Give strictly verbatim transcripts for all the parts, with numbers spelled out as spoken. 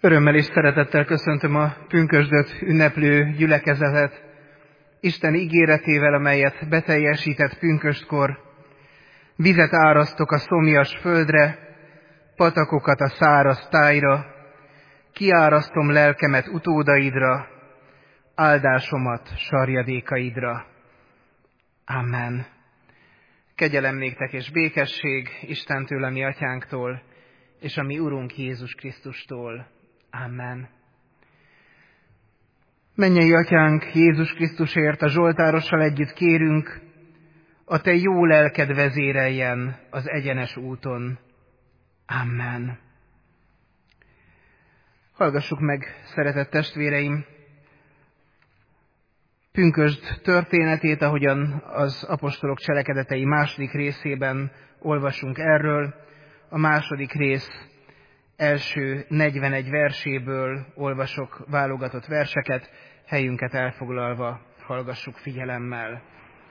Örömmel és szeretettel köszöntöm a pünkösdöt ünneplő gyülekezetet, Isten ígéretével, amelyet beteljesített pünköstkor. Vizet árasztok a szomjas földre, patakokat a száraz tájra, kiárasztom lelkemet utódaidra, áldásomat sarjadékaidra. Amen. Kegyelem néktek és békesség Istentől, a mi atyánktól, és a mi Urunk Jézus Krisztustól. Amen. Mennyei atyánk, Jézus Krisztusért a zsoltárossal együtt kérünk, a te jó lelked vezéreljen az egyenes úton. Amen. Hallgassuk meg, szeretett testvéreim, pünkösd történetét, ahogyan az apostolok cselekedetei második részében olvasunk erről. A második rész első negyvenegy verséből olvasok válogatott verseket, helyünket elfoglalva hallgassuk figyelemmel.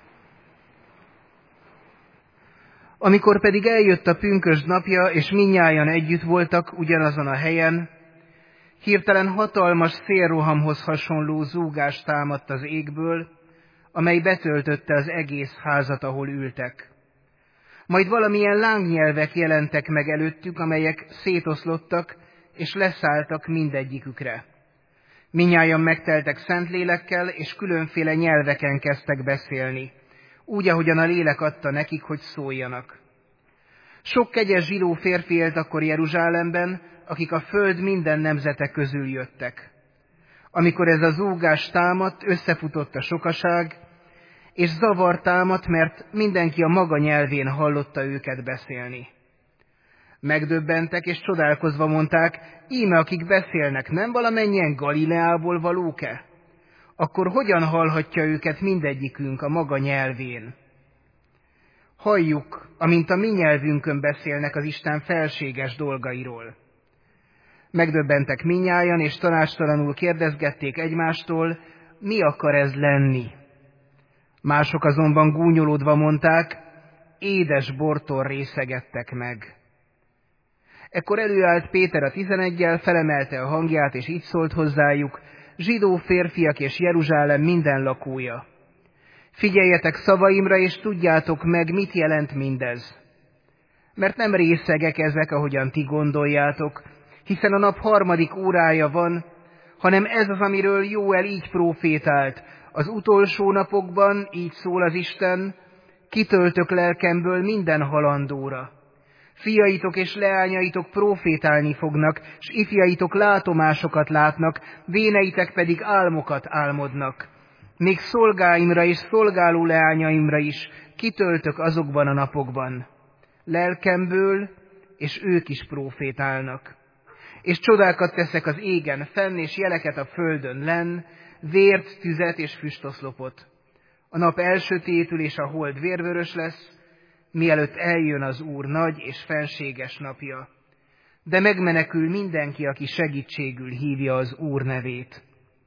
Amikor pedig eljött a pünkösd napja, és mindnyájan együtt voltak ugyanazon a helyen, hirtelen hatalmas szélrohamhoz hasonló zúgás támadt az égből, amely betöltötte az egész házat, ahol ültek. Majd valamilyen lángnyelvek jelentek meg előttük, amelyek szétoszlottak és leszálltak mindegyikükre. Mindnyájan megteltek Szentlélekkel, és különféle nyelveken kezdtek beszélni, úgy, ahogyan a lélek adta nekik, hogy szóljanak. Sok kegyes zsidó férfi élt akkor Jeruzsálemben, akik a föld minden nemzete közül jöttek. Amikor ez a zúgás támadt, összefutott a sokaság, és zavar támadt, mert mindenki a maga nyelvén hallotta őket beszélni. Megdöbbentek, és csodálkozva mondták, íme akik beszélnek, nem valamennyien Galileából valók-e? Akkor hogyan hallhatja őket mindegyikünk a maga nyelvén? Halljuk, amint a mi nyelvünkön beszélnek az Isten felséges dolgairól. Megdöbbentek mindnyájan, és tanácstalanul kérdezgették egymástól, mi akar ez lenni? Mások azonban gúnyolódva mondták, édes bortól részegettek meg. Ekkor előállt Péter a tizeneggyel, felemelte a hangját, és így szólt hozzájuk, zsidó férfiak és Jeruzsálem minden lakója. Figyeljetek szavaimra, és tudjátok meg, mit jelent mindez. Mert nem részegek ezek, ahogyan ti gondoljátok, hiszen a nap harmadik órája van, hanem ez az, amiről Jóel így profétált. Az utolsó napokban, így szól az Isten, kitöltök lelkemből minden halandóra. Fiaitok és leányaitok profétálni fognak, s ifjaitok látomásokat látnak, véneitek pedig álmokat álmodnak. Még szolgáimra és szolgáló leányaimra is kitöltök azokban a napokban. Lelkemből, és ők is profétálnak. És csodákat teszek az égen fenn, és jeleket a földön lenn, vért, tüzet és füstoszlopot. A nap elsötétül, és a hold vérvörös lesz, mielőtt eljön az Úr nagy és fenséges napja. De megmenekül mindenki, aki segítségül hívja az Úr nevét.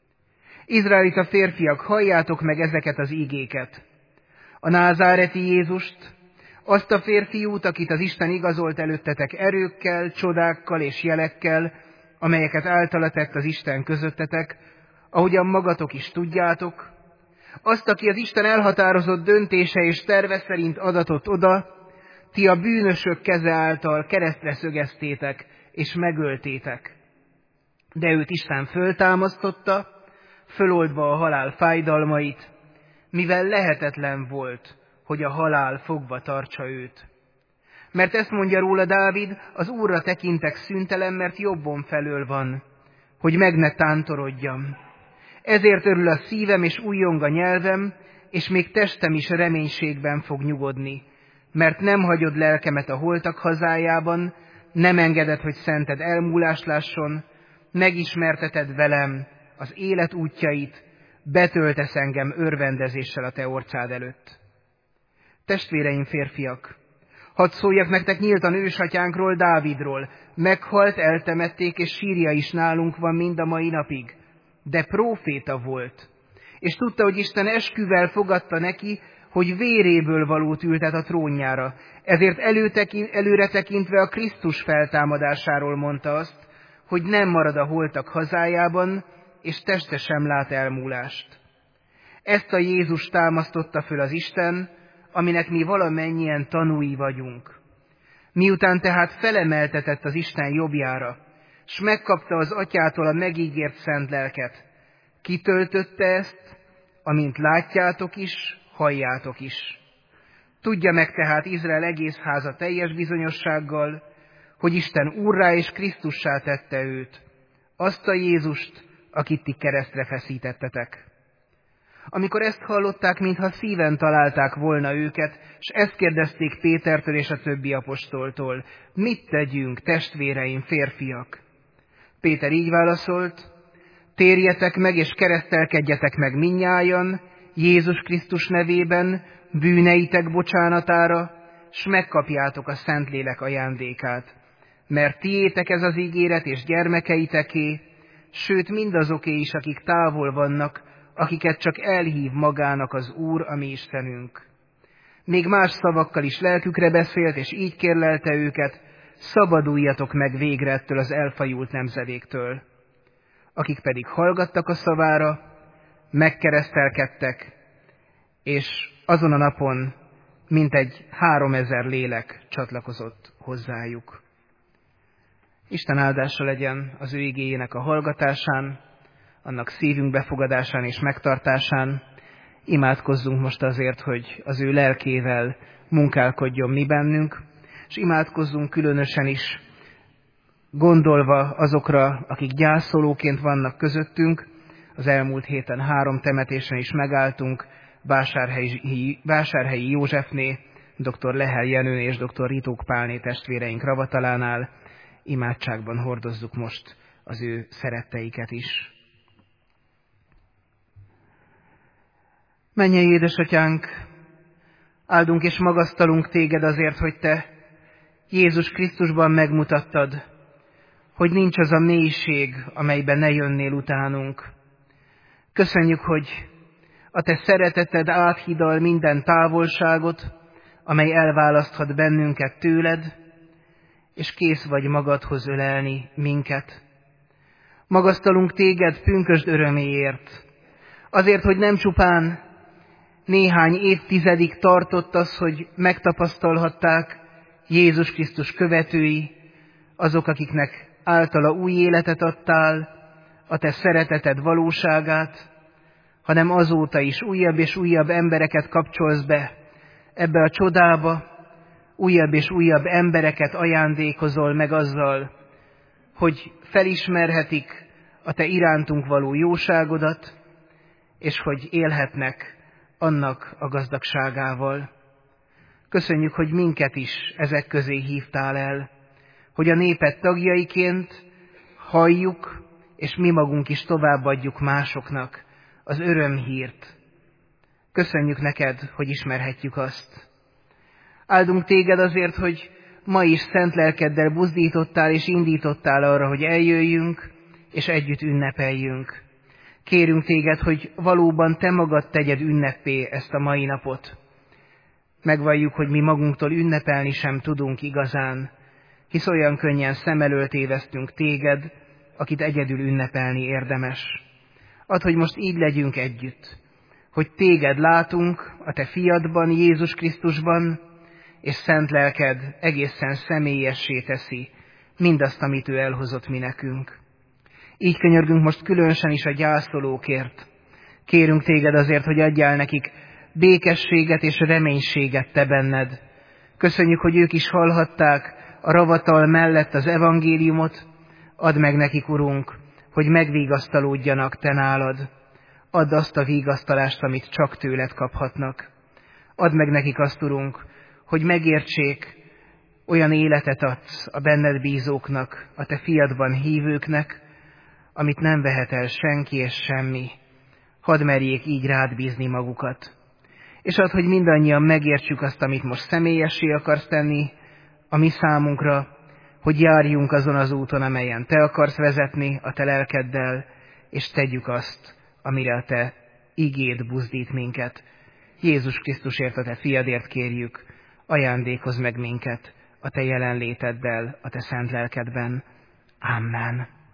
Izraelita férfiak, halljátok meg ezeket az igéket. A názáreti Jézust, azt a férfiút, akit az Isten igazolt előttetek erőkkel, csodákkal és jelekkel, amelyeket általa tett az Isten közöttetek, ahogyan magatok is tudjátok, azt, aki az Isten elhatározott döntése és terve szerint adatott oda, ti a bűnösök keze által keresztre szögeztétek és megöltétek. De őt Isten föltámasztotta, föloldva a halál fájdalmait, mivel lehetetlen volt, hogy a halál fogva tartsa őt. Mert ezt mondja róla Dávid, az Úrra tekintek szüntelen, mert jobbon felől van, hogy meg ne tántorodjam. Ezért örül a szívem, és újjong a nyelvem, és még testem is reménységben fog nyugodni, mert nem hagyod lelkemet a holtak hazájában, nem engeded, hogy szented elmúlást lásson, megismerteted velem az élet útjait, betöltesz engem örvendezéssel a te orcád előtt. Testvéreim férfiak, hadd szóljak nektek nyíltan ősatyánkról, Dávidról, meghalt, eltemették, és sírja is nálunk van mind a mai napig. De próféta volt, és tudta, hogy Isten esküvel fogadta neki, hogy véréből valót ültet a trónjára. Ezért előre tekintve a Krisztus feltámadásáról mondta azt, hogy nem marad a holtak hazájában, és teste sem lát elmúlást. Ezt a Jézus támasztotta föl az Isten, aminek mi valamennyien tanúi vagyunk. Miután tehát felemeltetett az Isten jobbjára, s megkapta az Atyától a megígért szent lelket, kitöltötte ezt, amint látjátok is, halljátok is. Tudja meg tehát Izrael egész háza teljes bizonyossággal, hogy Isten Úrrá és Krisztussá tette őt, azt a Jézust, akit ti keresztre feszítettetek. Amikor ezt hallották, mintha szíven találták volna őket, s ezt kérdezték Pétertől és a többi apostoltól: mit tegyünk, testvéreim, férfiak? Péter így válaszolt: térjetek meg és keresztelkedjetek meg mindnyájan, Jézus Krisztus nevében, bűneitek bocsánatára, s megkapjátok a Szentlélek ajándékát. Mert tiétek ez az ígéret és gyermekeiteké, sőt mindazoké is, akik távol vannak, akiket csak elhív magának az Úr, a mi Istenünk. Még más szavakkal is lelkükre beszélt, és így kérlelte őket: szabaduljatok meg végre ettől az elfajult nemzedéktől. Akik pedig hallgattak a szavára, megkeresztelkedtek, és azon a napon mintegy háromezer lélek csatlakozott hozzájuk. Isten áldása legyen az ő igéjének a hallgatásán, annak szívünk befogadásán és megtartásán. Imádkozzunk most azért, hogy az ő lelkével munkálkodjon mi bennünk, és imádkozzunk különösen is, gondolva azokra, akik gyászolóként vannak közöttünk. Az elmúlt héten három temetésen is megálltunk, Vásárhelyi, Vásárhelyi Józsefné, dr. Lehel Jenő és dr. Ritók Pálné testvéreink ravatalánál. Imádságban hordozzuk most az ő szeretteiket is. Mennyei édesatyánk, áldunk és magasztalunk téged azért, hogy te Jézus Krisztusban megmutattad, hogy nincs az a mélység, amelyben ne jönnél utánunk. Köszönjük, hogy a te szereteted áthidal minden távolságot, amely elválaszthat bennünket tőled, és kész vagy magadhoz ölelni minket. Magasztalunk téged pünkösd öröméért, azért, hogy nem csupán néhány évtizedig tartott az, hogy megtapasztalhatták Jézus Krisztus követői, azok, akiknek általa új életet adtál, a te szereteted valóságát, hanem azóta is újabb és újabb embereket kapcsolsz be ebbe a csodába, újabb és újabb embereket ajándékozol meg azzal, hogy felismerhetik a te irántunk való jóságodat, és hogy élhetnek annak a gazdagságával. Köszönjük, hogy minket is ezek közé hívtál el, hogy a néped tagjaiként halljuk, és mi magunk is továbbadjuk másoknak az örömhírt. Köszönjük neked, hogy ismerhetjük azt. Áldunk téged azért, hogy ma is szent lelkeddel buzdítottál és indítottál arra, hogy eljöjjünk, és együtt ünnepeljünk. Kérünk téged, hogy valóban te magad tegyed ünnepé ezt a mai napot. Megvalljuk, hogy mi magunktól ünnepelni sem tudunk igazán, hisz olyan könnyen szem elől tévesztünk téged, akit egyedül ünnepelni érdemes. Add, hogy most így legyünk együtt, hogy téged látunk a te fiadban, Jézus Krisztusban, és szent lelked egészen személyessé teszi mindazt, amit ő elhozott mi nekünk. Így könyörgünk most különösen is a gyászolókért. Kérünk téged azért, hogy adjál nekik békességet és reménységet te benned. Köszönjük, hogy ők is hallhatták a ravatal mellett az evangéliumot. Add meg nekik, Urunk, hogy megvigasztalódjanak te nálad. Add azt a vigasztalást, amit csak tőled kaphatnak. Add meg nekik azt, Urunk, hogy megértsék, olyan életet adsz a benned bízóknak, a te fiadban hívőknek, amit nem vehet el senki és semmi. Hadd merjék így rád bízni magukat. És add, hogy mindannyian megértsük azt, amit most személyessé akarsz tenni a mi számunkra, hogy járjunk azon az úton, amelyen te akarsz vezetni a te lelkeddel, és tegyük azt, amire a te igéd buzdít minket. Jézus Krisztusért, a te fiadért kérjük, ajándékozz meg minket a te jelenléteddel, a te szent lelkedben. Amen.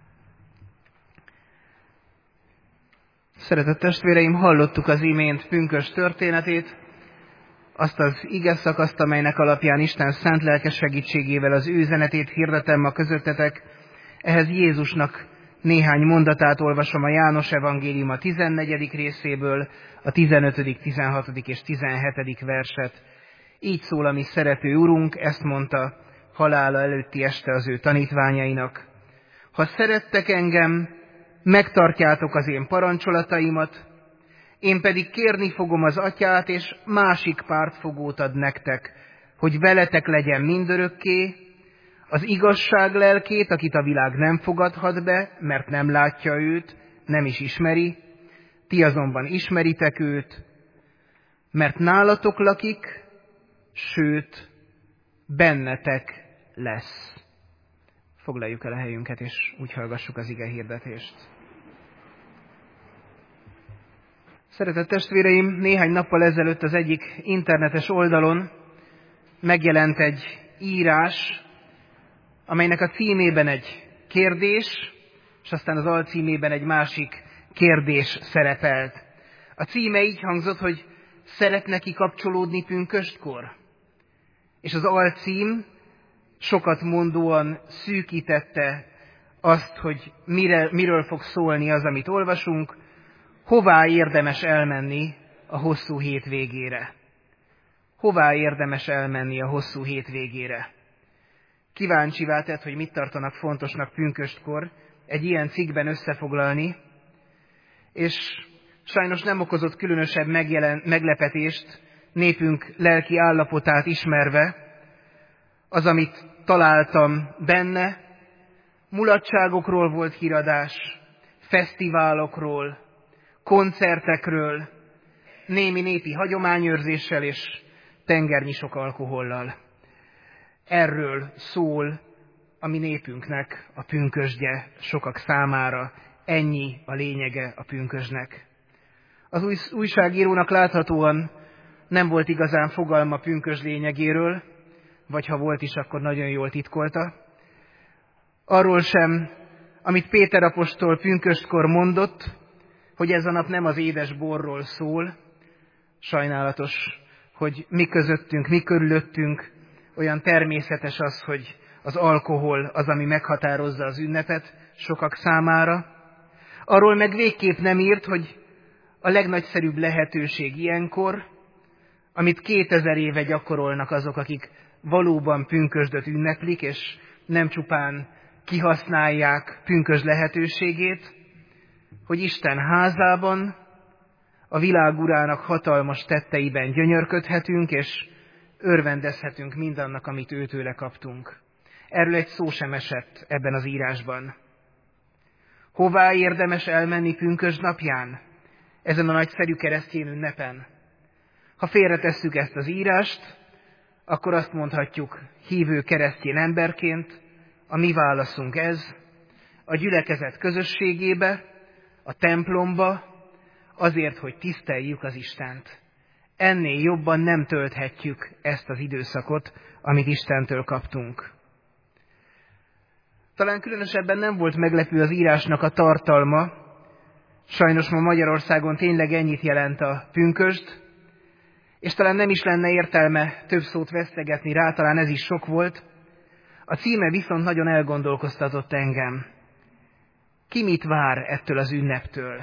Szeretett testvéreim, hallottuk az imént pünkösd történetét, azt az ige szakaszt, amelynek alapján Isten szent lelke segítségével az ő üzenetét hirdetem ma közöttetek. Ehhez Jézusnak néhány mondatát olvasom a János evangélium a tizennegyedik részéből, a tizenötödik, tizenhatodik és tizenhetedik verset. Így szól a mi szerető Urunk, ezt mondta halála előtti este az ő tanítványainak. Ha szerettek engem, megtartjátok az én parancsolataimat, én pedig kérni fogom az Atyát, és másik pártfogót ad nektek, hogy veletek legyen mindörökké, az igazság lelkét, akit a világ nem fogadhat be, mert nem látja őt, nem is ismeri, ti azonban ismeritek őt, mert nálatok lakik, sőt, bennetek lesz. Foglaljuk el a helyünket, és úgy hallgassuk az ige hirdetést. Szeretett testvéreim, néhány nappal ezelőtt az egyik internetes oldalon megjelent egy írás, amelynek a címében egy kérdés, és aztán az alcímében egy másik kérdés szerepelt. A címe így hangzott, hogy szeretne kikapcsolódni pünköstkor? És az alcím sokat mondóan szűkítette azt, hogy mire, miről fog szólni az, amit olvasunk, hová érdemes elmenni a hosszú hétvégére. Hová érdemes elmenni a hosszú hétvégére. Kíváncsivá tett, hogy mit tartanak fontosnak pünköstkor egy ilyen cikkben összefoglalni, és sajnos nem okozott különösebb megjelen, meglepetést népünk lelki állapotát ismerve, az, amit találtam benne, mulatságokról volt híradás, fesztiválokról, koncertekről, némi népi hagyományőrzéssel és tengernyi sok alkohollal. Erről szól a mi népünknek a pünkösdje sokak számára, ennyi a lényege a pünkösdnek. Az új, újságírónak láthatóan nem volt igazán fogalma pünkösd lényegéről, vagy ha volt is, akkor nagyon jól titkolta. Arról sem, amit Péter apostol pünköstkor mondott, hogy ez a nap nem az édes borról szól. Sajnálatos, hogy mi közöttünk, mi körülöttünk olyan természetes az, hogy az alkohol az, ami meghatározza az ünnepet sokak számára. Arról meg végképp nem írt, hogy a legnagyszerűbb lehetőség ilyenkor, amit kétezer éve gyakorolnak azok, akik valóban pünkösdöt ünneplik, és nem csupán kihasználják pünkösd lehetőségét, hogy Isten házában, a világ urának hatalmas tetteiben gyönyörködhetünk, és örvendezhetünk mindannak, amit őtőle kaptunk. Erről egy szó sem esett ebben az írásban. Hová érdemes elmenni pünkösd napján, ezen a nagyszerű keresztény ünnepen? Ha félretesszük ezt az írást, akkor azt mondhatjuk hívő keresztény emberként, a mi válaszunk ez, a gyülekezet közösségébe, a templomba, azért, hogy tiszteljük az Istent. Ennél jobban nem tölthetjük ezt az időszakot, amit Istentől kaptunk. Talán különösebben nem volt meglepő az írásnak a tartalma. Sajnos ma Magyarországon tényleg ennyit jelent a pünkösd, és talán nem is lenne értelme több szót vesztegetni rá, talán ez is sok volt. A címe viszont nagyon elgondolkoztatott engem. Ki mit vár ettől az ünneptől?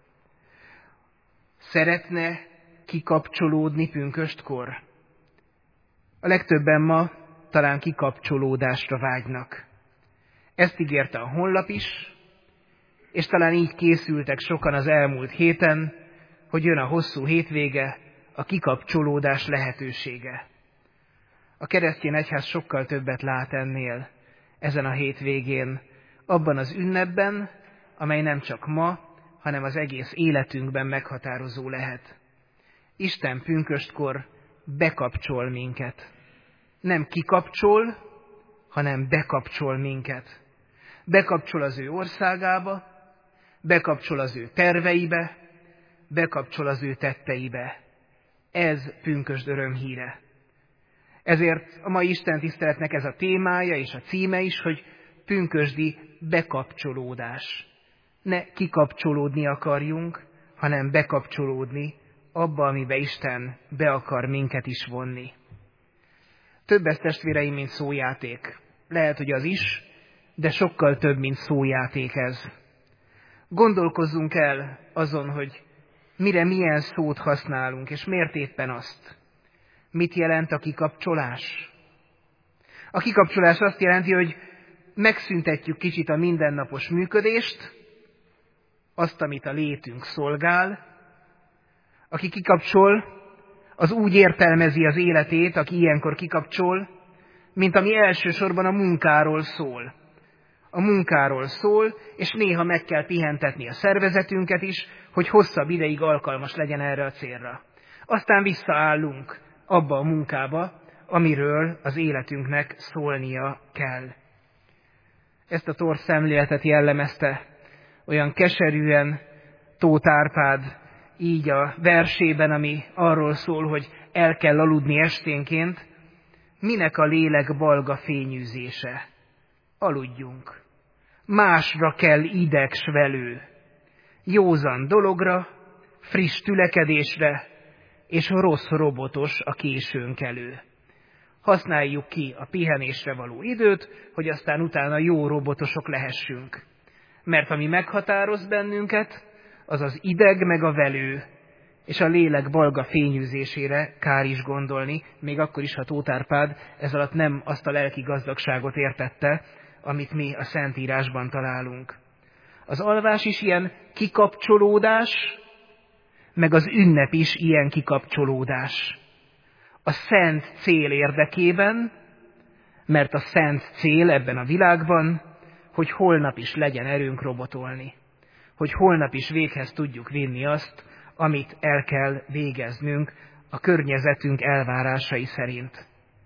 Szeretne kikapcsolódni pünköstkor? A legtöbben ma talán kikapcsolódásra vágynak. Ezt ígérte a honlap is, és talán így készültek sokan az elmúlt héten, hogy jön a hosszú hétvége, a kikapcsolódás lehetősége. A keresztény egyház sokkal többet lát ennél ezen a hétvégén, abban az ünnepben, amely nem csak ma, hanem az egész életünkben meghatározó lehet. Isten pünköstkor bekapcsol minket. Nem kikapcsol, hanem bekapcsol minket. Bekapcsol az ő országába, bekapcsol az ő terveibe, bekapcsol az ő tetteibe. Ez pünkösd örömhíre. Ezért a mai Isten tiszteletnek ez a témája és a címe is, hogy pünkösdi bekapcsolódás. Ne kikapcsolódni akarjunk, hanem bekapcsolódni abba, amibe Isten be akar minket is vonni. Több ez, testvéreim, mint szójáték. Lehet, hogy az is, de sokkal több, mint szójáték ez. Gondolkozzunk el azon, hogy mire milyen szót használunk, és miért éppen azt. Mit jelent a kikapcsolás? A kikapcsolás azt jelenti, hogy megszüntetjük kicsit a mindennapos működést, azt, amit a létünk szolgál. Aki kikapcsol, az úgy értelmezi az életét, aki ilyenkor kikapcsol, mint ami elsősorban a munkáról szól. A munkáról szól, és néha meg kell pihentetni a szervezetünket is, hogy hosszabb ideig alkalmas legyen erre a célra. Aztán visszaállunk abba a munkába, amiről az életünknek szólnia kell. Ezt a torz szemléletet jellemezte olyan keserűen Tóth Árpád így a versében, ami arról szól, hogy el kell aludni esténként, minek a lélek balga fényűzése. Aludjunk. Másra kell ideg s velő. Józan dologra, friss tülekedésre, és rossz robotos a későn kelő. Használjuk ki a pihenésre való időt, hogy aztán utána jó robotosok lehessünk. Mert ami meghatároz bennünket, az az ideg meg a velő, és a lélek balga fényűzésére kár is gondolni, még akkor is, ha Tóth Árpád ez alatt nem azt a lelki gazdagságot értette, amit mi a Szentírásban találunk. Az alvás is ilyen kikapcsolódás, meg az ünnep is ilyen kikapcsolódás. A szent cél érdekében, mert a szent cél ebben a világban, hogy holnap is legyen erőnk robotolni. Hogy holnap is véghez tudjuk vinni azt, amit el kell végeznünk a környezetünk elvárásai szerint.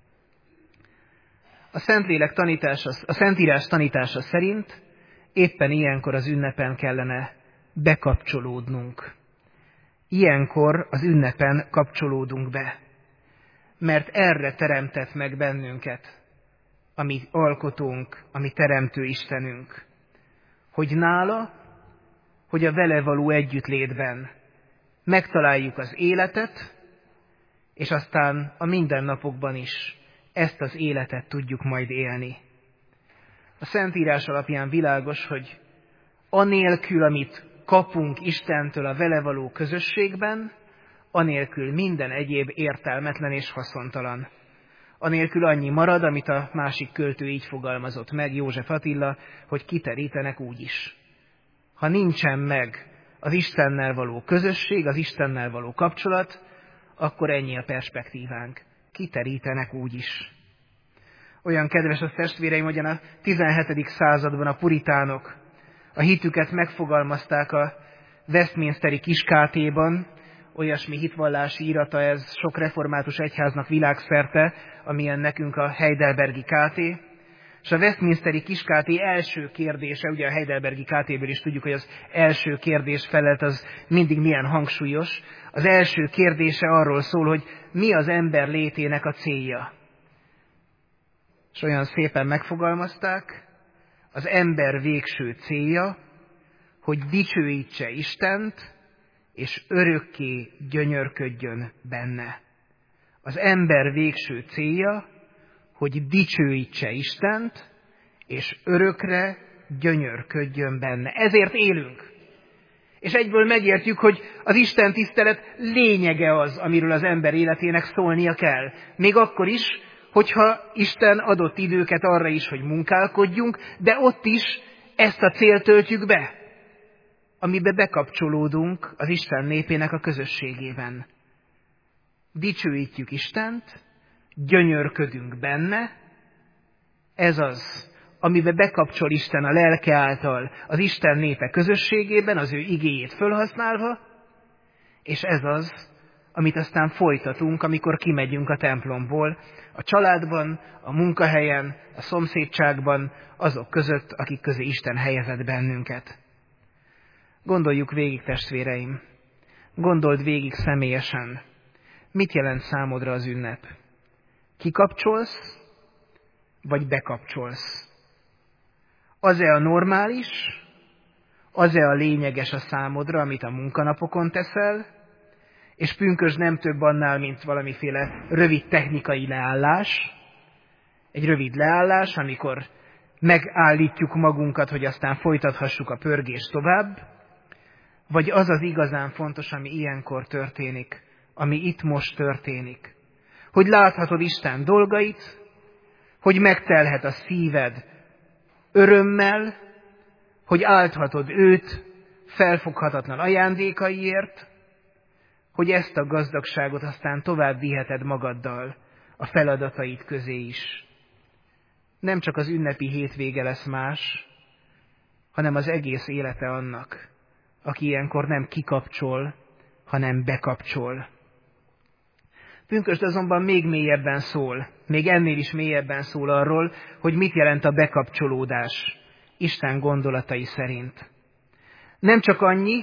A Szentlélek tanítása, a Szentírás tanítása szerint éppen ilyenkor az ünnepen kellene bekapcsolódnunk. Ilyenkor az ünnepen kapcsolódunk be, mert erre teremtett meg bennünket a mi alkotónk, a mi teremtő Istenünk, hogy nála, hogy a vele való együttlétben megtaláljuk az életet, és aztán a mindennapokban is ezt az életet tudjuk majd élni. A Szentírás alapján világos, hogy anélkül, amit kapunk Istentől a vele való közösségben, anélkül minden egyéb értelmetlen és haszontalan. Anélkül annyi marad, amit a másik költő így fogalmazott meg, József Attila, hogy kiterítenek úgyis. Ha nincsen meg az Istennel való közösség, az Istennel való kapcsolat, akkor ennyi a perspektívánk. Kiterítenek úgyis. Olyan kedves a testvéreim, hogy a tizenhetedik században a puritánok a hitüket megfogalmazták a Westminsteri Kiskátéban, olyasmi hitvallási írata ez sok református egyháznak világszerte, amilyen nekünk a Heidelbergi káté. És a Westminsteri Kiskáté első kérdése, ugye a Heidelbergi kátéből is tudjuk, hogy az első kérdés felett az mindig milyen hangsúlyos. Az első kérdése arról szól, hogy mi az ember létének a célja. És olyan szépen megfogalmazták, az ember végső célja, hogy dicsőítse Istent, és örökké gyönyörködjön benne. Az ember végső célja, hogy dicsőítse Istent, és örökre gyönyörködjön benne. Ezért élünk. És egyből megértjük, hogy az Isten tisztelet lényege az, amiről az ember életének szólnia kell. Még akkor is, hogyha Isten adott időket arra is, hogy munkálkodjunk, de ott is ezt a célt töltjük be, amibe bekapcsolódunk az Isten népének a közösségében. Dicsőítjük Istent, gyönyörködünk benne, ez az, amibe bekapcsol Isten a lelke által az Isten népe közösségében, az ő igéjét fölhasználva, és ez az, amit aztán folytatunk, amikor kimegyünk a templomból, a családban, a munkahelyen, a szomszédságban, azok között, akik közé Isten helyezett bennünket. Gondoljuk végig, testvéreim, gondold végig személyesen, mit jelent számodra az ünnep? Kikapcsolsz, vagy bekapcsolsz? Az-e a normális, az-e a lényeges a számodra, amit a munkanapokon teszel, és pünkösd nem több annál, mint valamiféle rövid technikai leállás, egy rövid leállás, amikor megállítjuk magunkat, hogy aztán folytathassuk a pörgést tovább, vagy az az igazán fontos, ami ilyenkor történik, ami itt most történik. Hogy láthatod Isten dolgait, hogy megtelhet a szíved örömmel, hogy álthatod őt felfoghatatlan ajándékaiért, hogy ezt a gazdagságot aztán tovább viheted magaddal a feladataid közé is. Nem csak az ünnepi hétvége lesz más, hanem az egész élete annak, aki ilyenkor nem kikapcsol, hanem bekapcsol. Pünkösd azonban még mélyebben szól, még ennél is mélyebben szól arról, hogy mit jelent a bekapcsolódás Isten gondolatai szerint. Nem csak annyi,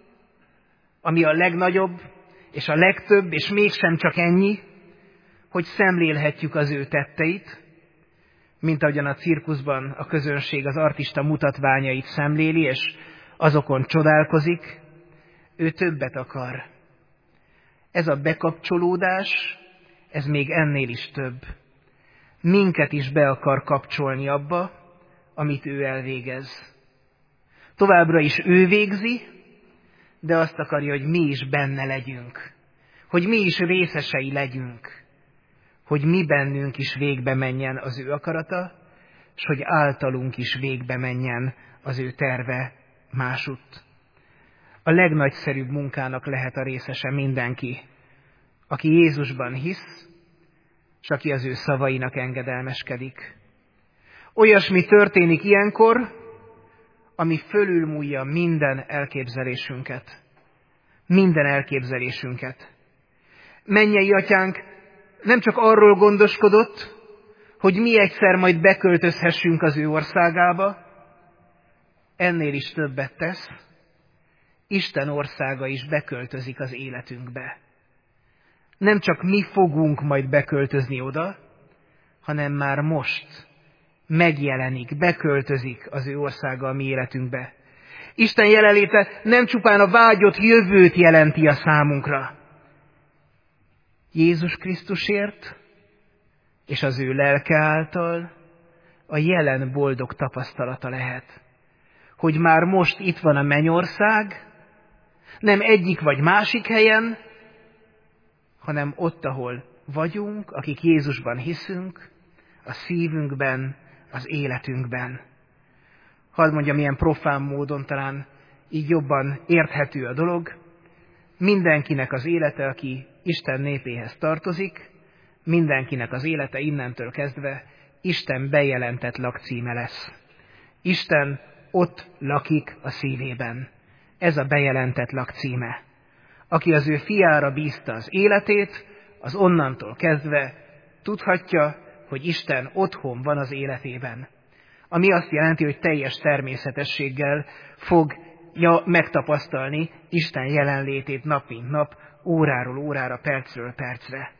ami a legnagyobb, és a legtöbb, és mégsem csak ennyi, hogy szemlélhetjük az ő tetteit, mint ahogyan a cirkuszban a közönség az artista mutatványait szemléli, és azokon csodálkozik, ő többet akar. Ez a bekapcsolódás, ez még ennél is több. Minket is be akar kapcsolni abba, amit ő elvégez. Továbbra is ő végzi, de azt akarja, hogy mi is benne legyünk. Hogy mi is részesei legyünk. Hogy mi bennünk is végbe menjen az ő akarata, és hogy általunk is végbe menjen az ő terve másutt. A legnagyszerűbb munkának lehet a részese mindenki, aki Jézusban hisz, és aki az ő szavainak engedelmeskedik. Olyasmi történik ilyenkor, ami fölülmúlja minden elképzelésünket. Minden elképzelésünket. Mennyei Atyánk nem csak arról gondoskodott, hogy mi egyszer majd beköltözhessünk az ő országába, ennél is többet tesz, Isten országa is beköltözik az életünkbe. Nem csak mi fogunk majd beköltözni oda, hanem már most megjelenik, beköltözik az ő országa a mi életünkbe. Isten jelenléte nem csupán a vágyott jövőt jelenti a számunkra. Jézus Krisztusért és az ő lelke által a jelen boldog tapasztalata lehet, hogy már most itt van a mennyország, nem egyik vagy másik helyen, hanem ott, ahol vagyunk, akik Jézusban hiszünk, a szívünkben, az életünkben. Hadd mondjam, milyen profán módon talán így jobban érthető a dolog. Mindenkinek az élete, aki Isten népéhez tartozik, mindenkinek az élete innentől kezdve Isten bejelentett lakcíme lesz. Isten ott lakik a szívében. Ez a bejelentett lakcíme. Aki az ő fiára bízta az életét, az onnantól kezdve tudhatja, hogy Isten otthon van az életében. Ami azt jelenti, hogy teljes természetességgel fogja megtapasztalni Isten jelenlétét nap mint nap, óráról órára, percről percre.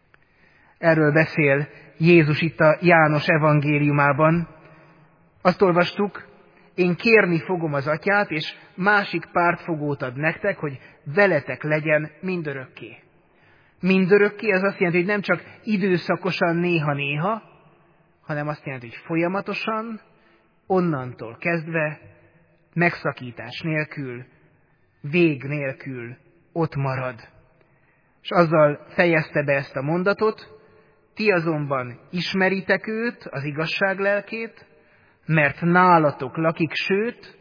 Erről beszél Jézus itt a János evangéliumában. Azt olvastuk, én kérni fogom az Atyát, és másik pártfogót ad nektek, hogy veletek legyen mindörökké. Mindörökké az azt jelenti, hogy nem csak időszakosan néha-néha, hanem azt jelenti, hogy folyamatosan, onnantól kezdve, megszakítás nélkül, vég nélkül ott marad. És azzal fejezte be ezt a mondatot, ti azonban ismeritek őt, az igazság lelkét, mert nálatok lakik, sőt,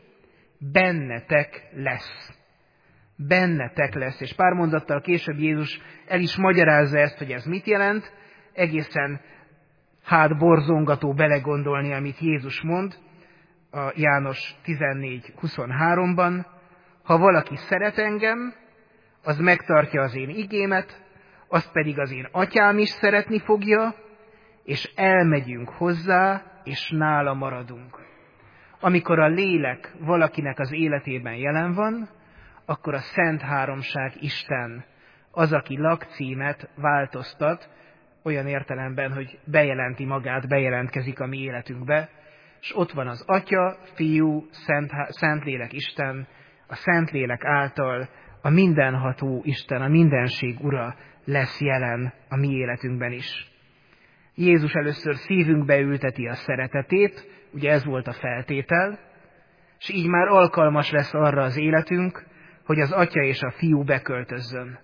bennetek lesz. Bennetek lesz. És pár mondattal később Jézus el is magyarázza ezt, hogy ez mit jelent. Egészen hát borzongató belegondolni, amit Jézus mond a János tizennégy huszonháromban. Ha valaki szeret engem, az megtartja az én igémet, azt pedig az én atyám is szeretni fogja, és elmegyünk hozzá, és nála maradunk. Amikor a lélek valakinek az életében jelen van, akkor a Szent Háromság Isten az, aki lakcímet változtat, olyan értelemben, hogy bejelenti magát, bejelentkezik a mi életünkbe, és ott van az Atya, Fiú, Szent, Szentlélek Isten, a Szentlélek által a mindenható Isten, a mindenség Ura lesz jelen a mi életünkben is. Jézus először szívünkbe ülteti a szeretetét, ugye ez volt a feltétel, és így már alkalmas lesz arra az életünk, hogy az Atya és a Fiú beköltözzön.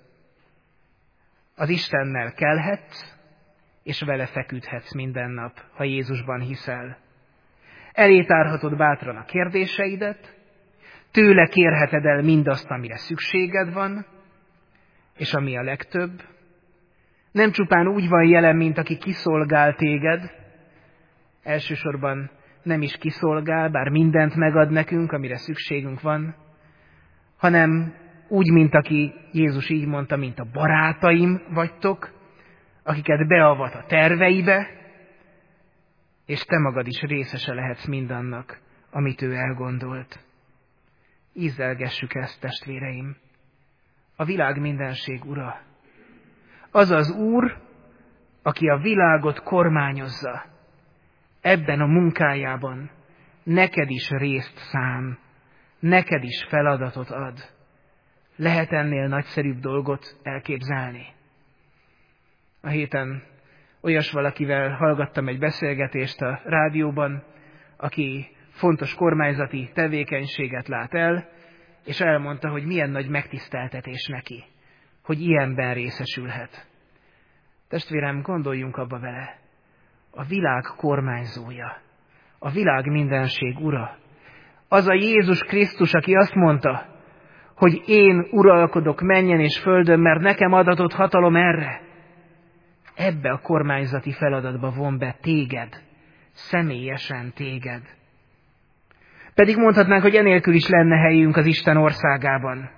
Az Istennel kelhetsz, és vele feküdhetsz minden nap, ha Jézusban hiszel. Elé tárhatod bátran a kérdéseidet, tőle kérheted el mindazt, amire szükséged van, és ami a legtöbb, nem csupán úgy van jelen, mint aki kiszolgál téged, elsősorban nem is kiszolgál, bár mindent megad nekünk, amire szükségünk van, hanem úgy, mint aki, Jézus így mondta, mint a barátaim vagytok, akiket beavat a terveibe, és te magad is részese lehetsz mindannak, amit ő elgondolt. Ízlelgessük ezt, testvéreim! A világ mindenség Ura. Az az Úr, aki a világot kormányozza. Ebben a munkájában neked is részt szán, neked is feladatot ad. Lehet ennél nagyszerűbb dolgot elképzelni? A héten olyas valakivel hallgattam egy beszélgetést a rádióban, aki fontos kormányzati tevékenységet lát el, és elmondta, hogy milyen nagy megtiszteltetés neki, hogy ilyenben részesülhet. Testvérem, gondoljunk abba vele. A világ kormányzója, a világ mindenség Ura, az a Jézus Krisztus, aki azt mondta, hogy én uralkodok mennyen és földön, mert nekem adatott hatalom erre. Ebbe a kormányzati feladatba von be téged, személyesen téged. Pedig mondhatnánk, hogy enélkül is lenne helyünk az Isten országában.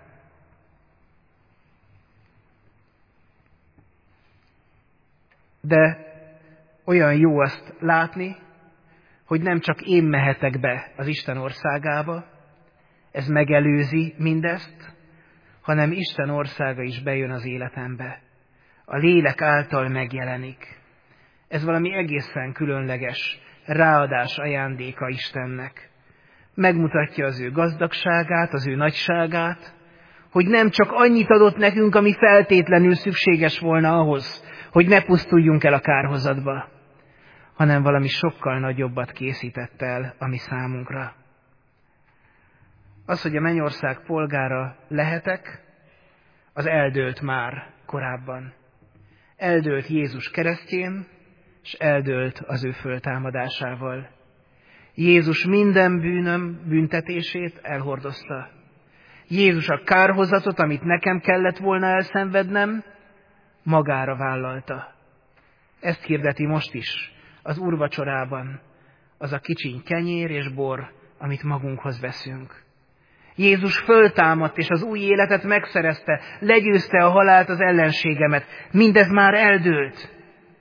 De olyan jó azt látni, hogy nem csak én mehetek be az Isten országába, ez megelőzi mindezt, hanem Isten országa is bejön az életembe. A lélek által megjelenik. Ez valami egészen különleges ráadás ajándéka Istennek. Megmutatja az ő gazdagságát, az ő nagyságát, hogy nem csak annyit adott nekünk, ami feltétlenül szükséges volna ahhoz, hogy ne pusztuljunk el a kárhozatba, hanem valami sokkal nagyobbat készített el a mi számunkra. Az, hogy a mennyország polgára lehetek, az eldőlt már korábban. Eldőlt Jézus keresztjén, és eldőlt az ő föltámadásával. Jézus minden bűnöm büntetését elhordozta. Jézus a kárhozatot, amit nekem kellett volna elszenvednem, magára vállalta. Ezt hirdeti most is az úrvacsorában, az a kicsiny kenyér és bor, amit magunkhoz veszünk. Jézus föltámadt, és az új életet megszerezte, legyőzte a halált, az ellenségemet. Mindez már eldőlt.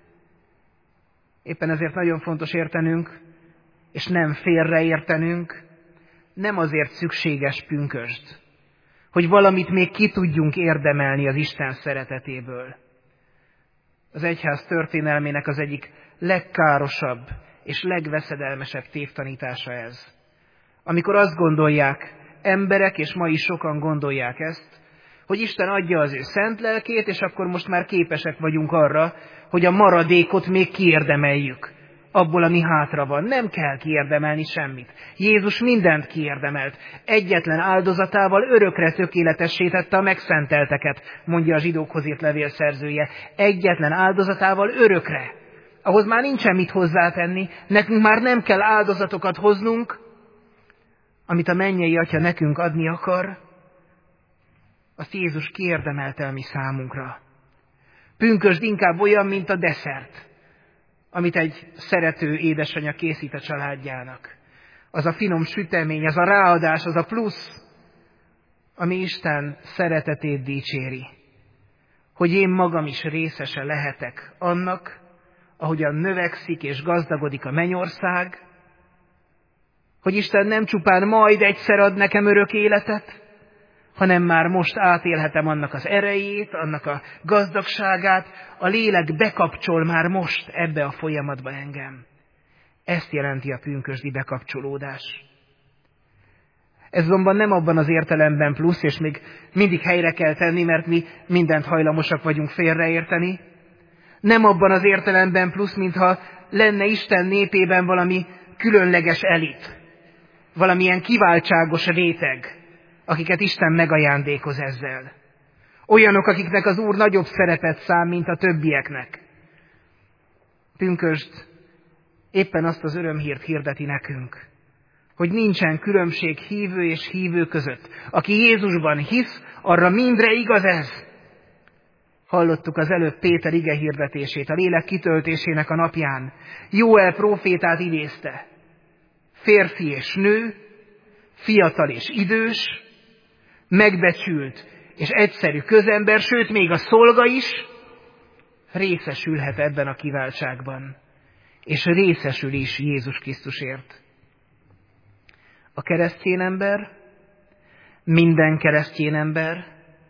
Éppen ezért nagyon fontos értenünk, és nem félreértenünk, nem azért szükséges pünkösd, hogy valamit még ki tudjunk érdemelni az Isten szeretetéből. Az egyház történelmének az egyik legkárosabb és legveszedelmesebb tévtanítása ez. Amikor azt gondolják, emberek, és ma is sokan gondolják ezt, hogy Isten adja az ő szent lelkét, és akkor most már képesek vagyunk arra, hogy a maradékot még kiérdemeljük. Abból, ami hátra van. Nem kell kiérdemelni semmit. Jézus mindent kiérdemelt. Egyetlen áldozatával örökre tökéletessé tette a megszentelteket, mondja a zsidókhoz írt levél szerzője. Egyetlen áldozatával örökre. Ahhoz már nincsen mit hozzátenni, nekünk már nem kell áldozatokat hoznunk, amit a mennyei Atya nekünk adni akar, azt Jézus kiérdemelte a mi számunkra. Pünkösd inkább olyan, mint a desszert, amit egy szerető édesanyja készít a családjának. Az a finom sütemény, az a ráadás, az a plusz, ami Isten szeretetét dicséri. Hogy én magam is részese lehetek annak, ahogyan növekszik és gazdagodik a mennyország, hogy Isten nem csupán majd egyszer ad nekem örök életet, hanem már most átélhetem annak az erejét, annak a gazdagságát, a lélek bekapcsol már most ebbe a folyamatba engem. Ezt jelenti a pünkösdi bekapcsolódás. Ez azonban nem abban az értelemben plusz, és még mindig helyre kell tenni, mert mi mindent hajlamosak vagyunk félreérteni. Nem abban az értelemben plusz, mintha lenne Isten népében valami különleges elit, valamilyen kiváltságos réteg, akiket Isten megajándékoz ezzel. Olyanok, akiknek az Úr nagyobb szerepet szán, mint a többieknek. Pünkösd éppen azt az örömhírt hirdeti nekünk, hogy nincsen különbség hívő és hívő között. Aki Jézusban hisz, arra mindre igaz ez. Hallottuk az előbb Péter ige hirdetését, a lélek kitöltésének a napján. Jóel prófétát idézte. Férfi és nő, fiatal és idős, megbecsült és egyszerű közember, sőt még a szolga is részesülhet ebben a kiváltságban, és részesül is Jézus Krisztusért. A keresztény ember, minden keresztény ember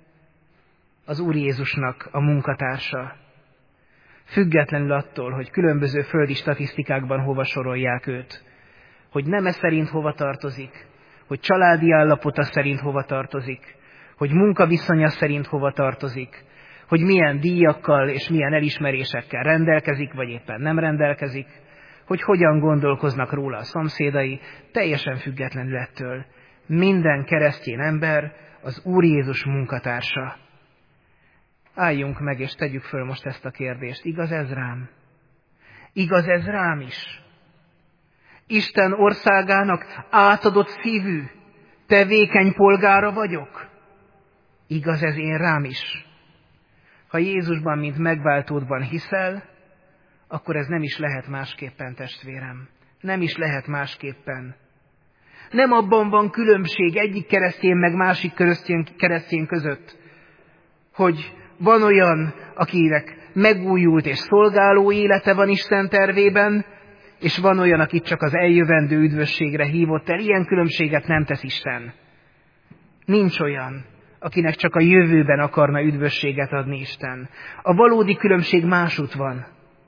az Úr Jézusnak a munkatársa. Függetlenül attól, hogy különböző földi statisztikákban hova sorolják őt, hogy neme szerint hova tartozik, hogy családi állapota szerint hova tartozik, hogy munkaviszonya szerint hova tartozik, hogy milyen díjakkal és milyen elismerésekkel rendelkezik, vagy éppen nem rendelkezik, hogy hogyan gondolkoznak róla a szomszédai, teljesen függetlenül ettől. Minden keresztény ember az Úr Jézus munkatársa. Álljunk meg, és tegyük föl most ezt a kérdést. Igaz ez rám? Igaz ez rám is? Isten országának átadott szívű, tevékeny polgára vagyok? Igaz ez én rám is? Ha Jézusban, mint megváltódban hiszel, akkor ez nem is lehet másképpen, testvérem. Nem is lehet másképpen. Nem abban van különbség egyik keresztény meg másik keresztény, keresztény között, hogy van olyan, akinek megújult és szolgáló élete van Isten tervében, és van olyan, akit csak az eljövendő üdvösségre hívott el. Ilyen különbséget nem tesz Isten. Nincs olyan, akinek csak a jövőben akarna üdvösséget adni Isten. A valódi különbség másút van.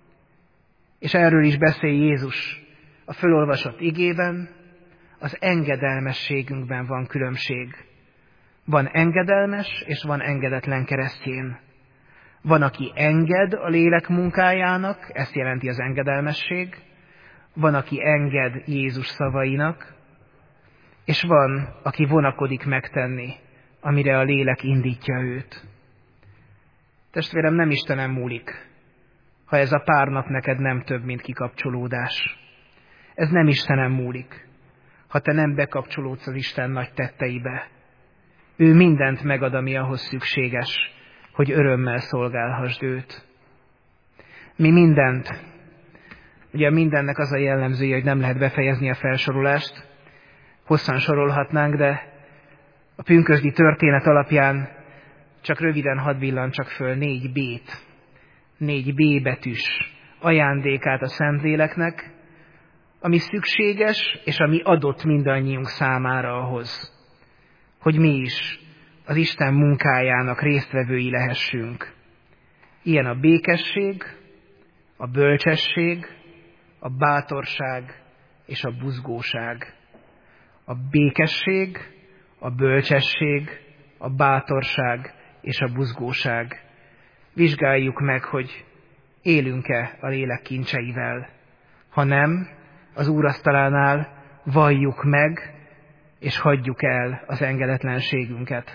És erről is beszél Jézus a fölolvasott igében, az engedelmességünkben van különbség. Van engedelmes, és van engedetlen keresztény. Van, aki enged a lélek munkájának, ezt jelenti az engedelmesség. Van, aki enged Jézus szavainak, és van, aki vonakodik megtenni, amire a lélek indítja őt. Testvérem, nem Istenem múlik, ha ez a pár nap neked nem több, mint kikapcsolódás. Ez nem Istenem múlik, ha te nem bekapcsolódsz az Isten nagy tetteibe. Ő mindent megad, ami ahhoz szükséges, hogy örömmel szolgálhassd őt. Mi mindent, ugye mindennek az a jellemzője, hogy nem lehet befejezni a felsorolást, hosszan sorolhatnánk, de a pünkösdi történet alapján csak röviden hadd villancsak föl négy B-t, négy B betűs ajándékát a Szentléleknek, ami szükséges, és ami adott mindannyiunk számára ahhoz, hogy mi is az Isten munkájának résztvevői lehessünk. Ilyen a békesség, a bölcsesség, a bátorság és a buzgóság. A békesség, a bölcsesség, a bátorság és a buzgóság. Vizsgáljuk meg, hogy élünk-e a lélek kincseivel. Ha nem, az úrasztalánál valljuk meg, és hagyjuk el az engedetlenségünket.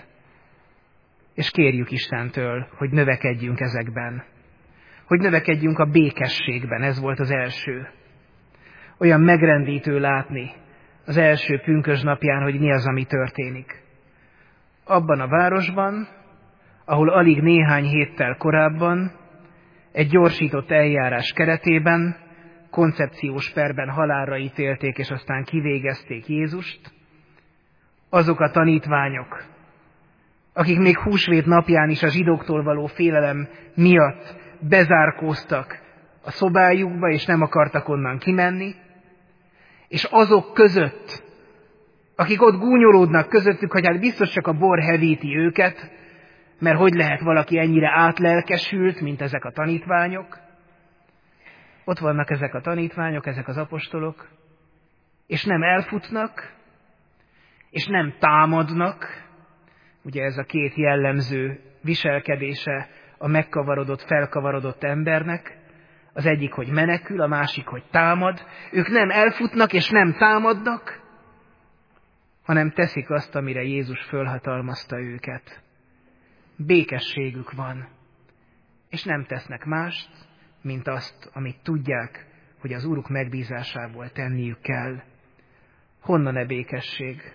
És kérjük Istentől, hogy növekedjünk ezekben. Hogy növekedjünk a békességben, ez volt az első. Olyan megrendítő látni az első pünkösd napján, hogy mi az, ami történik. Abban a városban, ahol alig néhány héttel korábban, egy gyorsított eljárás keretében, koncepciós perben halálra ítélték, és aztán kivégezték Jézust, azok a tanítványok, akik még húsvét napján is a zsidóktól való félelem miatt bezárkóztak a szobájukba, és nem akartak onnan kimenni, és azok között, akik ott gúnyolódnak közöttük, hogy hát biztos csak a bor hevíti őket, mert hogy lehet valaki ennyire átlelkesült, mint ezek a tanítványok, Ott vannak ezek a tanítványok, ezek az apostolok, és nem elfutnak, és nem támadnak. Ugye ez a két jellemző viselkedése a megkavarodott, felkavarodott embernek. Az egyik, hogy menekül, a másik, hogy támad. Ők nem elfutnak és nem támadnak, hanem teszik azt, amire Jézus fölhatalmazta őket. Békességük van, és nem tesznek mást, mint azt, amit tudják, hogy az Úruk megbízásából tenniük kell. Honnan e békesség?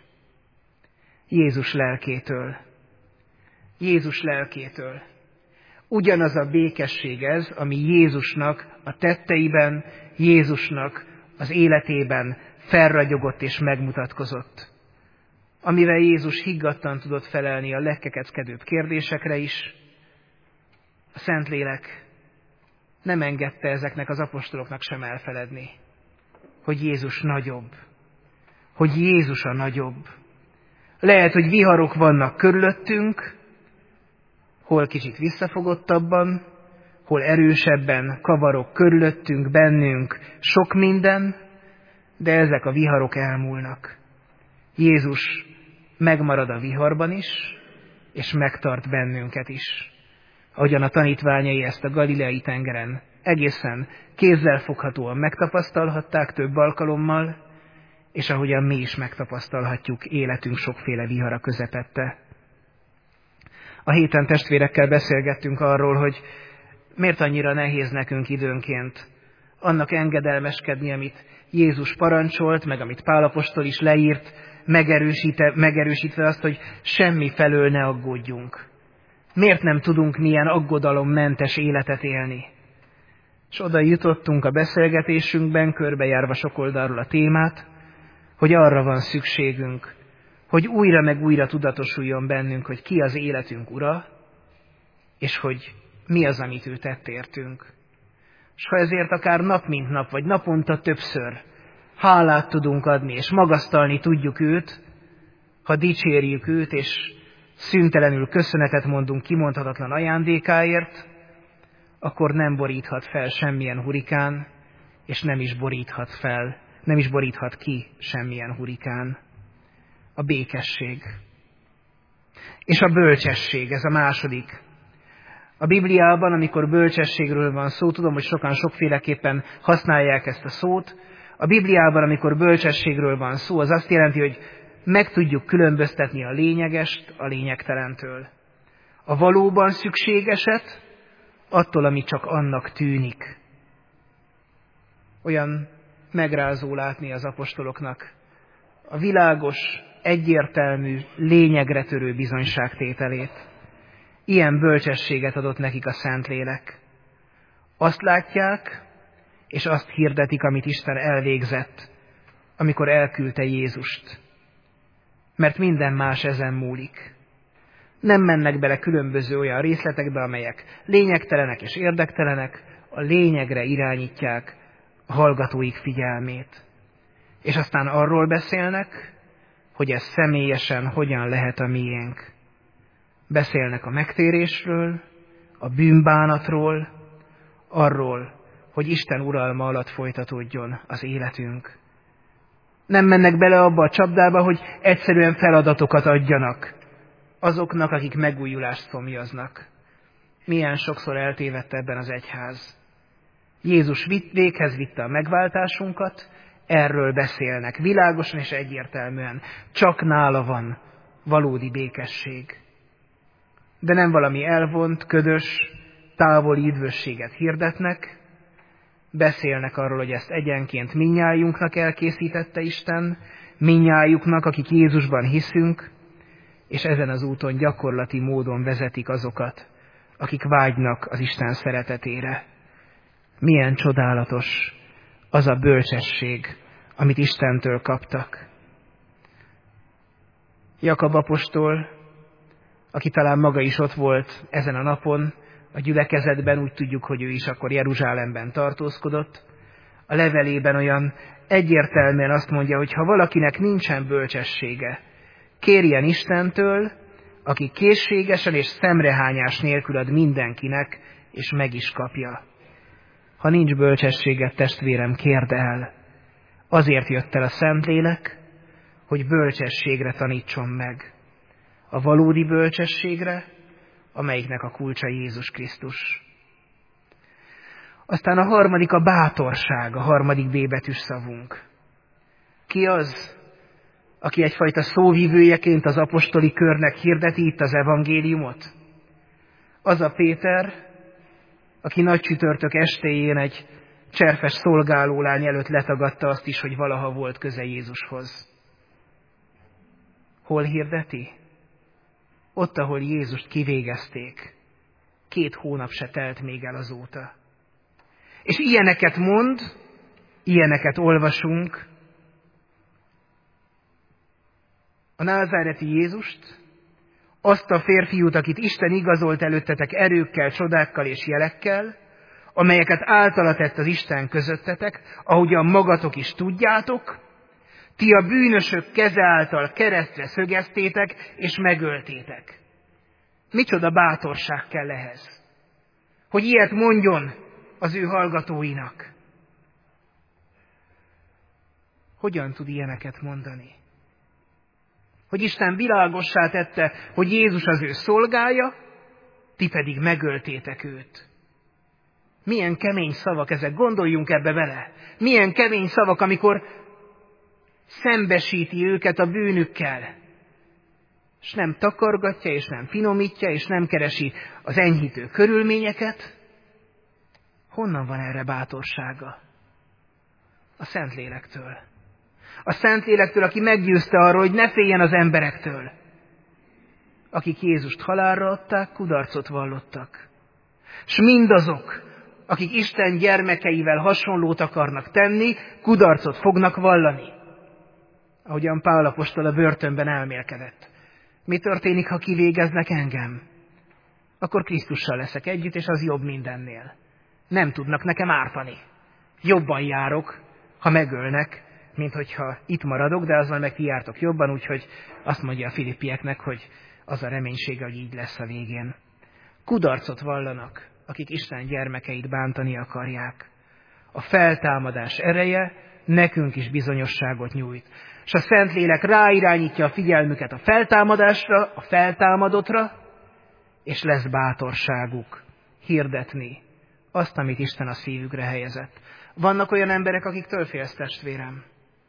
Jézus lelkétől. Jézus lelkétől. Ugyanaz a békesség ez, ami Jézusnak a tetteiben, Jézusnak az életében felragyogott és megmutatkozott. Amivel Jézus higgadtan tudott felelni a legkekeckedőbb kérdésekre is, a Szentlélek nem engedte ezeknek az apostoloknak sem elfeledni, hogy Jézus nagyobb, hogy Jézus a nagyobb. Lehet, hogy viharok vannak körülöttünk, hol kicsit visszafogottabban, hol erősebben kavarok körülöttünk, bennünk sok minden, de ezek a viharok elmúlnak. Jézus megmarad a viharban is, és megtart bennünket is. Ahogyan a tanítványai ezt a Galileai tengeren egészen kézzelfoghatóan megtapasztalhatták több alkalommal, és ahogyan mi is megtapasztalhatjuk életünk sokféle vihara közepette. A héten testvérekkel beszélgettünk arról, hogy miért annyira nehéz nekünk időnként annak engedelmeskedni, amit Jézus parancsolt, meg amit Pál apostol is leírt, megerősítve, megerősítve azt, hogy semmi felől ne aggódjunk. Miért nem tudunk milyen aggodalommentes életet élni? És oda jutottunk a beszélgetésünkben, körbejárva sok oldalról a témát, hogy arra van szükségünk, hogy újra meg újra tudatosuljon bennünk, hogy ki az életünk ura, és hogy mi az, amit ő tett értünk. És ha ezért akár nap mint nap, vagy naponta többször hálát tudunk adni, és magasztalni tudjuk őt, ha dicsérjük őt, és szüntelenül köszönetet mondunk kimondhatatlan ajándékáért, akkor nem boríthat fel semmilyen hurikán, és nem is boríthat fel, nem is boríthat ki semmilyen hurikán. A békesség. És a bölcsesség, ez a második. A Bibliában, amikor bölcsességről van szó, tudom, hogy sokan sokféleképpen használják ezt a szót, a Bibliában, amikor bölcsességről van szó, az azt jelenti, hogy meg tudjuk különböztetni a lényegest a lényegtelentől. A valóban szükségeset attól, ami csak annak tűnik. Olyan megrázó látni az apostoloknak a világos, egyértelmű, lényegre törő bizonyságtételét. Ilyen bölcsességet adott nekik a Szentlélek. Azt látják, és azt hirdetik, amit Isten elvégzett, amikor elküldte Jézust. Mert minden más ezen múlik. Nem mennek bele különböző olyan részletekbe, amelyek lényegtelenek és érdektelenek, a lényegre irányítják a hallgatóik figyelmét. És aztán arról beszélnek, hogy ez személyesen hogyan lehet a miénk. Beszélnek a megtérésről, a bűnbánatról, arról, hogy Isten uralma alatt folytatódjon az életünk. Nem mennek bele abba a csapdába, hogy egyszerűen feladatokat adjanak azoknak, akik megújulást szomjaznak. Milyen sokszor eltévedt ebben az egyház. Jézus vitt, véghez vitte a megváltásunkat, erről beszélnek világosan és egyértelműen. Csak nála van valódi békesség. De nem valami elvont, ködös, távoli üdvösséget hirdetnek, beszélnek arról, hogy ezt egyenként mindnyájunknak elkészítette Isten, mindnyájuknak, akik Jézusban hiszünk, és ezen az úton gyakorlati módon vezetik azokat, akik vágynak az Isten szeretetére. Milyen csodálatos az a bölcsesség, amit Istentől kaptak. Jakab apostol, aki talán maga is ott volt ezen a napon, a gyülekezetben, úgy tudjuk, hogy ő is akkor Jeruzsálemben tartózkodott, a levelében olyan egyértelműen azt mondja, hogy ha valakinek nincsen bölcsessége, kérjen Istentől, aki készségesen és szemrehányás nélkül ad mindenkinek, és meg is kapja. Ha nincs bölcsességed, testvérem, kérd el. Azért jött el a Szentlélek, hogy bölcsességre tanítson meg. A valódi bölcsességre, amelyiknek a kulcsa Jézus Krisztus. Aztán a harmadik a bátorság, a harmadik B betűs szavunk. Ki az, aki egyfajta szóvivőjeként az apostoli körnek hirdeti itt az evangéliumot? Az a Péter, aki nagy csütörtök estéjén egy cserfes szolgálólány előtt letagadta azt is, hogy valaha volt köze Jézushoz. Hol hirdeti? Ott, ahol Jézust kivégezték. Két hónap se telt még el azóta. És ilyeneket mond, ilyeneket olvasunk. A názáreti Jézust, azt a férfiút, akit Isten igazolt előttetek erőkkel, csodákkal és jelekkel, amelyeket általa tett az Isten közöttetek, ahogyan magatok is tudjátok, ti a bűnösök keze által keresztre szögeztétek és megöltétek. Micsoda bátorság kell ehhez, hogy ilyet mondjon az ő hallgatóinak. Hogyan tud ilyeneket mondani? Hogy Isten világossá tette, hogy Jézus az ő szolgája, ti pedig megöltétek őt. Milyen kemény szavak ezek, gondoljunk ebbe bele. Milyen kemény szavak, amikor szembesíti őket a bűnükkel, és nem takargatja, és nem finomítja, és nem keresi az enyhítő körülményeket. Honnan van erre bátorsága? A Szentlélektől. A Szentlélektől, aki meggyőzte arról, hogy ne féljen az emberektől. Akik Jézust halálra adták, kudarcot vallottak. S mindazok, akik Isten gyermekeivel hasonlót akarnak tenni, kudarcot fognak vallani. Ahogyan Pál apostol a börtönben elmélkedett. Mi történik, ha kivégeznek engem? Akkor Krisztussal leszek együtt, és az jobb mindennél. Nem tudnak nekem ártani. Jobban járok, ha megölnek, mint hogyha itt maradok, de azzal meg ti jártok jobban, úgyhogy azt mondja a filippieknek, hogy az a reménység, hogy így lesz a végén. Kudarcot vallanak, akik Isten gyermekeit bántani akarják. A feltámadás ereje nekünk is bizonyosságot nyújt. És a Szentlélek ráirányítja a figyelmüket a feltámadásra, a feltámadottra, és lesz bátorságuk hirdetni azt, amit Isten a szívükre helyezett. Vannak olyan emberek, akiktől félsz, testvérem.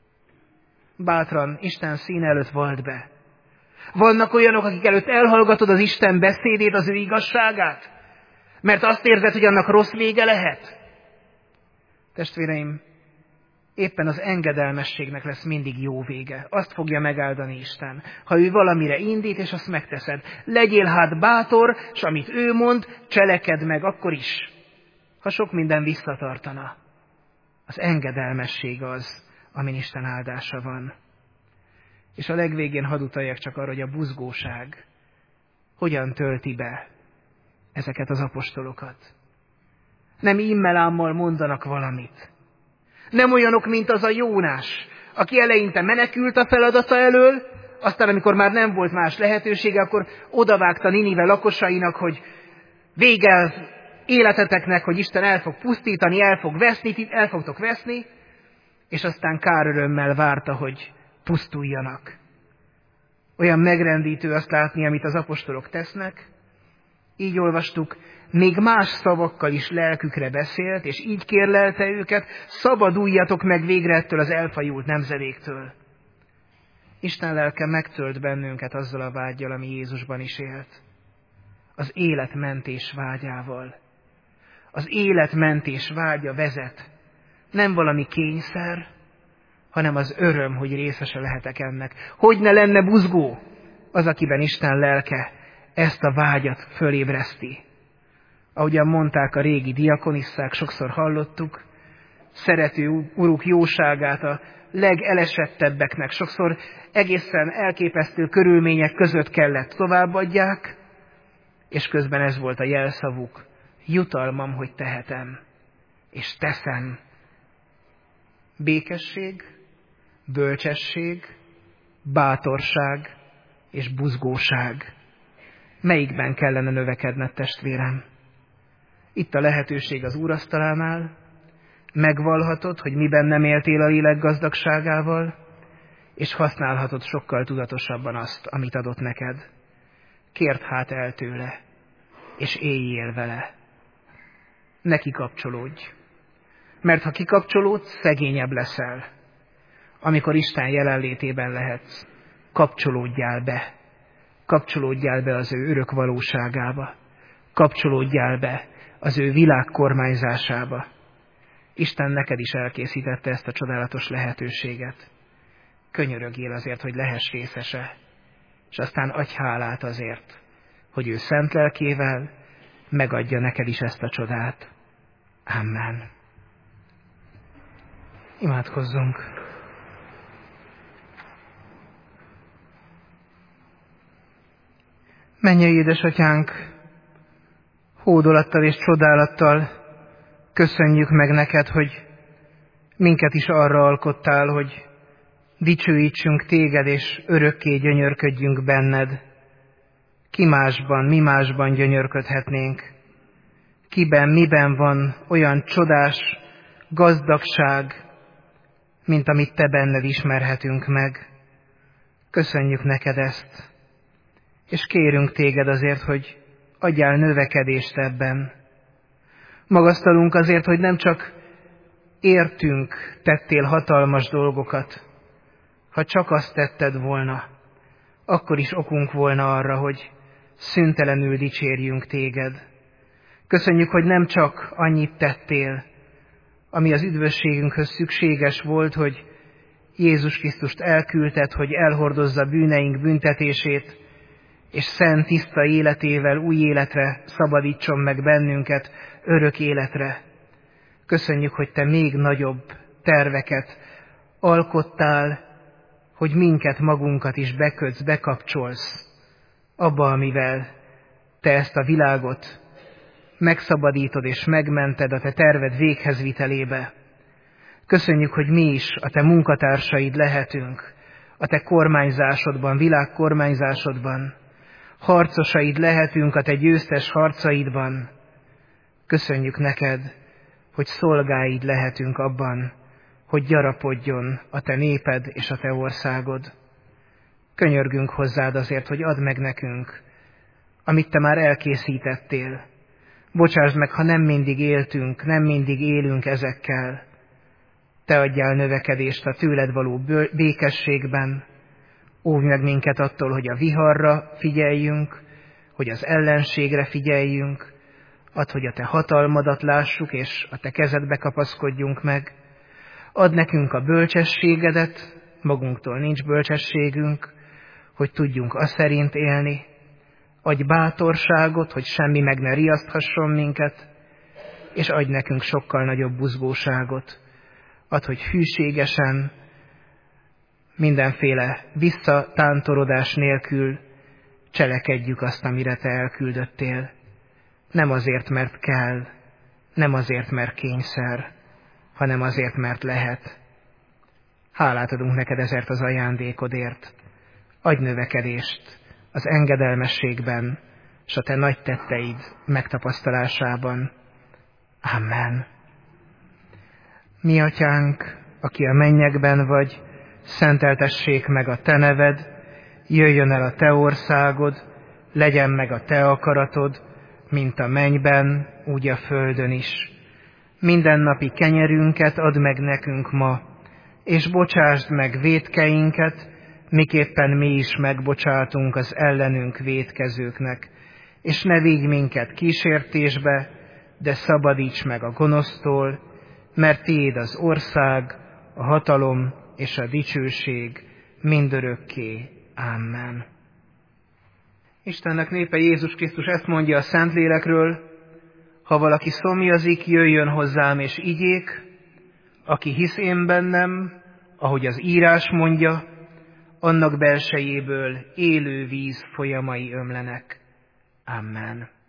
Bátran Isten színe előtt vald be. Vannak olyanok, akik előtt elhallgatod az Isten beszédét, az ő igazságát, mert azt érzed, hogy annak rossz vége lehet. Testvéreim, éppen az engedelmességnek lesz mindig jó vége. Azt fogja megáldani Isten, ha ő valamire indít, és azt megteszed. Legyél hát bátor, s amit ő mond, cselekedd meg akkor is, ha sok minden visszatartana. Az engedelmesség az, amin Isten áldása van. És a legvégén hadd utaljak csak arra, hogy a buzgóság hogyan tölti be ezeket az apostolokat. Nem immelámmal mondanak valamit. Nem olyanok, mint az a Jónás, aki eleinte menekült a feladata elől, aztán amikor már nem volt más lehetősége, akkor odavágta Ninive lakosainak, hogy vége életeteknek, hogy Isten el fog pusztítani, el fog veszni, el fogtok veszni, és aztán kárörömmel várta, hogy pusztuljanak. Olyan megrendítő azt látni, amit az apostolok tesznek. Így olvastuk, még más szavakkal is lelkükre beszélt, és így kérlelte őket, szabaduljatok meg végre ettől az elfajult nemzedéktől. Isten lelke megtölt bennünket azzal a vággyal, ami Jézusban is élt. Az életmentés vágyával. Az életmentés vágya vezet. Nem valami kényszer, hanem az öröm, hogy részese lehetek ennek. Hogy ne lenne buzgó az, akiben Isten lelke ezt a vágyat fölébreszti. Ahogyan mondták a régi diakonisszák, sokszor hallottuk, szerető uruk jóságát a legelesettebbeknek sokszor egészen elképesztő körülmények között kellett továbbadják, és közben ez volt a jelszavuk, jutalmam, hogy tehetem, és teszem. Békesség, bölcsesség, bátorság és buzgóság. Melyikben kellene növekedned, testvérem? Itt a lehetőség az úrasztalánál, megvallhatod, hogy miben nem éltél a lélek gazdagságával, és használhatod sokkal tudatosabban azt, amit adott neked. Kérd hát el tőle, és éljél vele. Ne kikapcsolódj. Mert ha kikapcsolódsz, szegényebb leszel. Amikor Isten jelenlétében lehetsz, kapcsolódjál be. Kapcsolódjál be az ő örök valóságába. Kapcsolódjál be az ő világ kormányzásába. Isten neked is elkészítette ezt a csodálatos lehetőséget. Könyörögjél azért, hogy lehess részese, és aztán adj hálát azért, hogy ő szent lelkével megadja neked is ezt a csodát. Amen. Imádkozzunk. Mennyei édesatyánk, hódolattal és csodálattal köszönjük meg neked, hogy minket is arra alkottál, hogy dicsőítsünk téged, és örökké gyönyörködjünk benned. Ki másban, mi másban gyönyörködhetnénk? Kiben, miben van olyan csodás gazdagság, mint amit te benned ismerhetünk meg? Köszönjük neked ezt, és kérünk téged azért, hogy adjál növekedést ebben. Magasztalunk azért, hogy nem csak értünk, tettél hatalmas dolgokat. Ha csak azt tetted volna, akkor is okunk volna arra, hogy szüntelenül dicsérjünk téged. Köszönjük, hogy nem csak annyit tettél, ami az üdvösségünkhöz szükséges volt, hogy Jézus Krisztust elküldted, hogy elhordozza bűneink büntetését, és szent, tiszta életével új életre szabadítson meg bennünket, örök életre. Köszönjük, hogy te még nagyobb terveket alkottál, hogy minket, magunkat is bekötsz, bekapcsolsz abba, amivel te ezt a világot megszabadítod és megmented a te terved véghezvitelébe. Köszönjük, hogy mi is a te munkatársaid lehetünk, a te kormányzásodban, világkormányzásodban. Harcosaid lehetünk a te győztes harcaidban. Köszönjük neked, hogy szolgáid lehetünk abban, hogy gyarapodjon a te néped és a te országod. Könyörgünk hozzád azért, hogy add meg nekünk, amit te már elkészítettél. Bocsásd meg, ha nem mindig éltünk, nem mindig élünk ezekkel. Te adjál növekedést a tőled való békességben. Óvj meg minket attól, hogy a viharra figyeljünk, hogy az ellenségre figyeljünk, add, hogy a te hatalmadat lássuk, és a te kezedbe kapaszkodjunk meg. Add nekünk a bölcsességedet, magunktól nincs bölcsességünk, hogy tudjunk azt szerint élni. Adj bátorságot, hogy semmi meg ne riaszthasson minket, és adj nekünk sokkal nagyobb buzgóságot. Add, hogy hűségesen, mindenféle visszatántorodás nélkül cselekedjük azt, amire te elküldöttél. Nem azért, mert kell, nem azért, mert kényszer, hanem azért, mert lehet. Hálát adunk neked ezért az ajándékodért. Adj növekedést az engedelmességben, s a te nagy tetteid megtapasztalásában. Amen. Mi atyánk, aki a mennyekben vagy, szenteltessék meg a te neved, jöjjön el a te országod, legyen meg a te akaratod, mint a mennyben, úgy a földön is. Mindennapi kenyerünket add meg nekünk ma, és bocsásd meg vétkeinket, miképpen mi is megbocsátunk az ellenünk vétkezőknek, és ne vigy minket kísértésbe, de szabadíts meg a gonosztól, mert tiéd az ország, a hatalom és a dicsőség mindörökké. Amen. Istennek népe, Jézus Krisztus ezt mondja a Szentlélekről: ha valaki szomjazik, jöjjön hozzám és igyék, aki hisz én bennem, ahogy az írás mondja, annak belsejéből élő víz folyamai ömlenek. Amen.